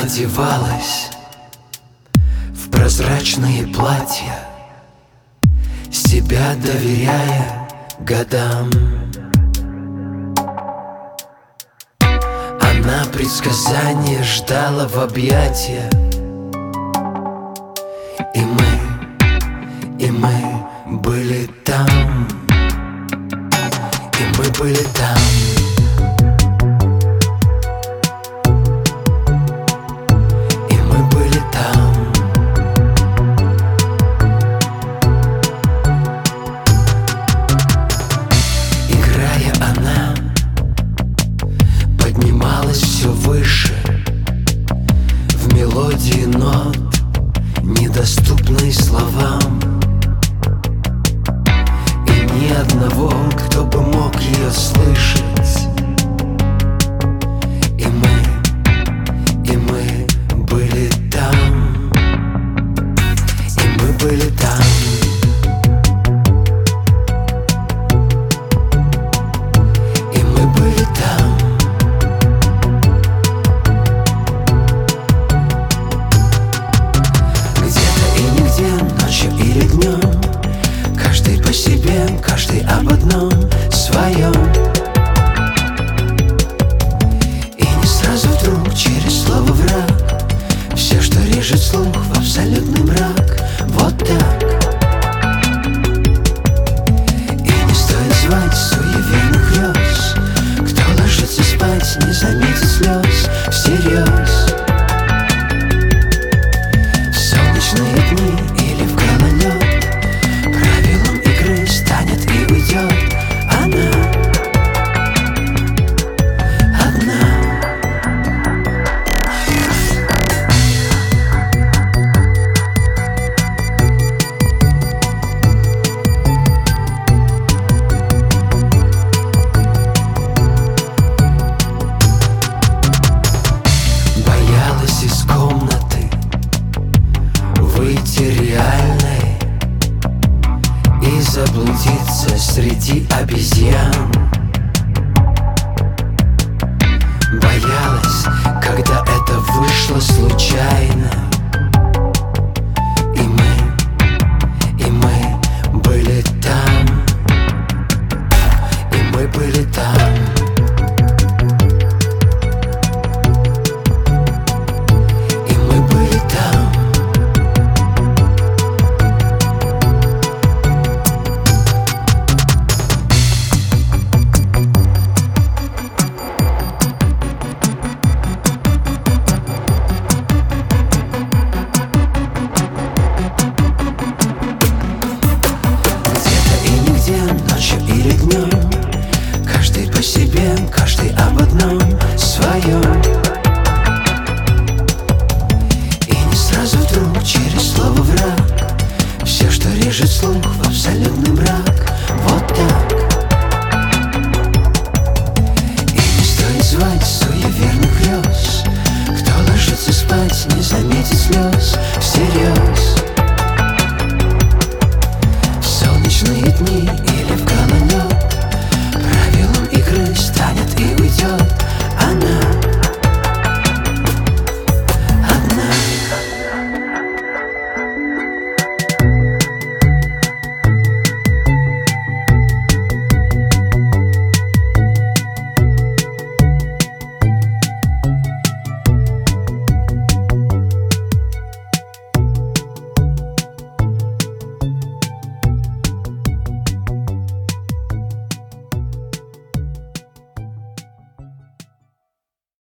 одевалась в прозрачные платья, себя доверяя годам. Она предсказания ждала в объятия, и мы были там, и мы были там. Все выше в мелодии нот, недоступной словам, и ни одного, кто бы мог ее слышать. И мы были там, и мы были там. Каждый об одном своем, и не сразу вдруг через слово враг, все, что режет слух, в абсолютный мрак. Вот так. И не стоит звать суеверных грез, кто ложится спать, не заметит слез всерьез. В солнечные дни или в гололед правилом игры станет и уйдет она одна. Боялась из комнаты выйти реальной и заблудиться среди обезьян. Боялась, когда это вышло случайно. И мы были там, и мы были там. И мы были там. Ночью или днем, каждый по себе.